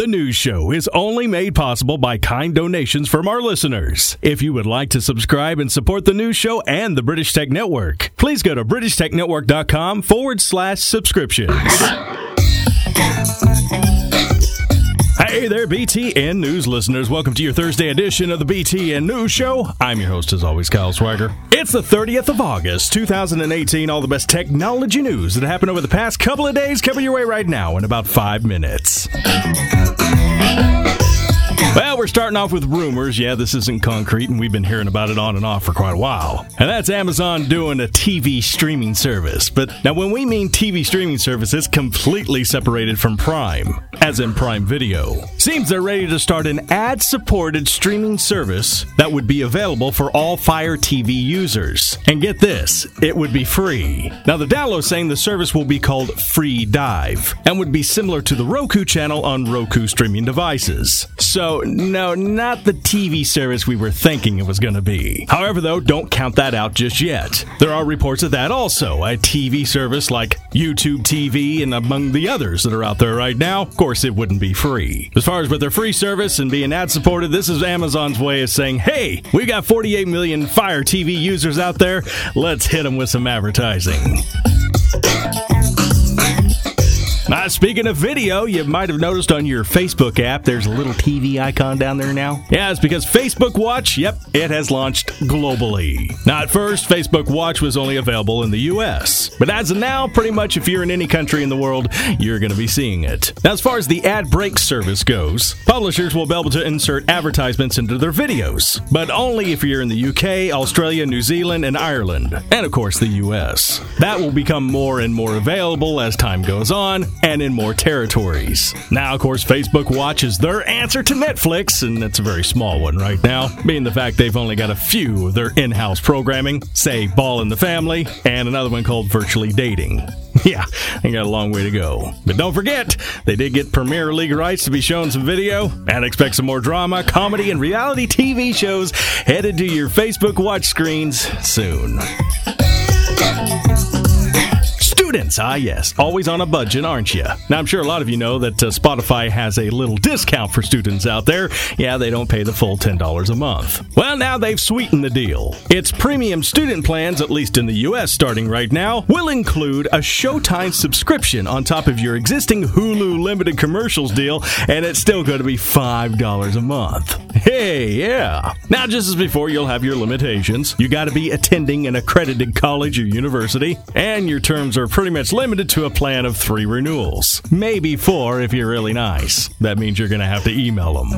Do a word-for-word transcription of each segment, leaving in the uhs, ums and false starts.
The news show is only made possible by kind donations from our listeners. If you would like to subscribe and support the news show and the British Tech Network, please go to britishtechnetwork.com forward slash subscriptions. Hey there, B T N News listeners. Welcome to your Thursday edition of the B T N News Show. I'm your host, as always, Kyle Swagger. It's the thirtieth of August, two thousand eighteen. All the best technology news that happened over the past couple of days coming your way right now in about five minutes. Well, we're starting off with rumors. Yeah, this isn't concrete, and we've been hearing about it on and off for quite a while. And that's Amazon doing a T V streaming service. But now, when we mean T V streaming service, it's completely separated from Prime, as in Prime Video. Seems they're ready to start an ad-supported streaming service that would be available for all Fire T V users. And get this, it would be free. Now, the download saying the service will be called Free Dive and would be similar to the Roku channel on Roku streaming devices. So, no, not the T V service we were thinking it was going to be. However, though, don't count that out just yet. There are reports of that also, a T V service like YouTube T V and among the others that are out there right now. Of course, it wouldn't be free. As far as with their free service and being ad-supported, this is Amazon's way of saying, hey, we got forty-eight million Fire T V users out there. Let's hit them with some advertising. Now, speaking of video, you might have noticed on your Facebook app, there's a little T V icon down there now. Yeah, it's because Facebook Watch, yep, it has launched globally. Now, at first, Facebook Watch was only available in the U S, but as of now, pretty much if you're in any country in the world, you're going to be seeing it. Now, as far as the ad break service goes, publishers will be able to insert advertisements into their videos, but only if you're in the U K, Australia, New Zealand, and Ireland, and of course the U S. That will become more and more available as time goes on, and in more territories. Now, of course, Facebook Watch is their answer to Netflix, and it's a very small one right now, being the fact they've only got a few of their in-house programming, say Ball in the Family, and another one called Virtually Dating. Yeah, they got a long way to go. But don't forget, they did get Premier League rights to be shown some video, and expect some more drama, comedy, and reality T V shows headed to your Facebook Watch screens soon. Students, ah yes, always on a budget, aren't you? Now, I'm sure a lot of you know that uh, Spotify has a little discount for students out there. Yeah, they don't pay the full ten dollars a month. Well, now they've sweetened the deal. Its premium student plans, at least in the U S starting right now, will include a Showtime subscription on top of your existing Hulu limited commercials deal, and it's still going to be five dollars a month. Hey, yeah. Now, just as before, you'll have your limitations. You got to be attending an accredited college or university, and your terms are pretty much limited to a plan of three renewals. Maybe four if you're really nice. That means you're going to have to email them.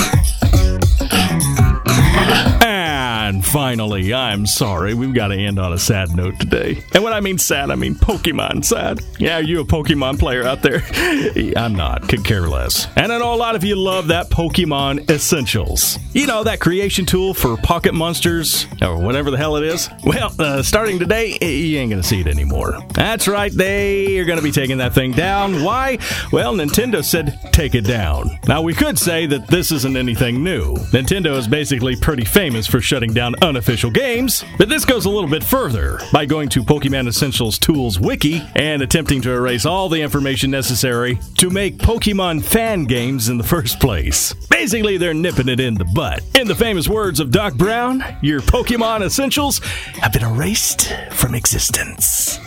And finally, I'm sorry, we've got to end on a sad note today. And when I mean sad, I mean Pokemon sad. Yeah, are you a Pokemon player out there? I'm not, could care less. And I know a lot of you love that Pokemon Essentials. You know, that creation tool for Pocket Monsters, or whatever the hell it is. Well, uh, starting today, you ain't going to see it anymore. That's right, they are going to be taking that thing down. Why? Well, Nintendo said, take it down. Now, we could say that this isn't anything new. Nintendo is basically pretty famous for shutting down unofficial games, but this goes a little bit further by going to Pokemon Essentials Tools Wiki and attempting to erase all the information necessary to make Pokemon fan games in the first place. Basically, they're nipping it in the butt. In the famous words of Doc Brown, your Pokemon Essentials have been erased from existence.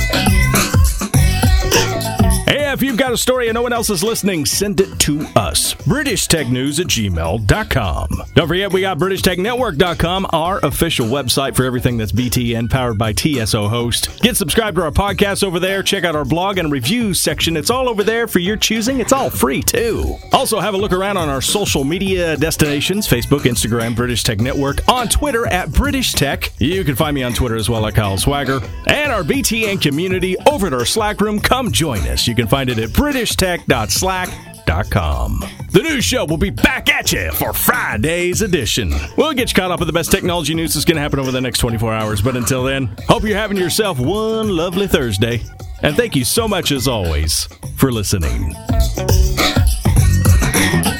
Hey, if you've got a story and no one else is listening, send it to us. British Tech News at gmail dot com. Don't forget, we got British Tech Network dot com, our official website for everything that's B T N, powered by T S O Host. Get subscribed to our podcast over there. Check out our blog and reviews section. It's all over there for your choosing. It's all free, too. Also, have a look around on our social media destinations, Facebook, Instagram, British Tech Network, on Twitter at British Tech. You can find me on Twitter as well at Kyle Swagger. And our B T N community over at our Slack room. Come join us. You can find it at british tech dot slack dot com. The news show will be back at you for Friday's edition. We'll get you caught up with the best technology news that's going to happen over the next twenty-four hours. But until then, hope you're having yourself one lovely Thursday. And thank you so much, as always, for listening.